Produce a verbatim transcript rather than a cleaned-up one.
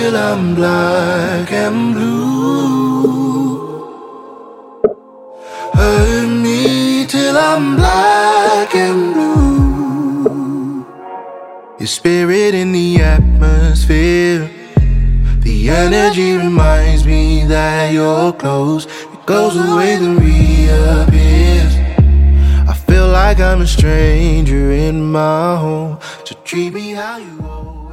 till I'm black and blue. Hurt me till I'm black and blue. Your spirit in the atmosphere. The energy reminds me that you're close. It goes away then reappears. I feel like I'm a stranger in my home, so treat me how you always.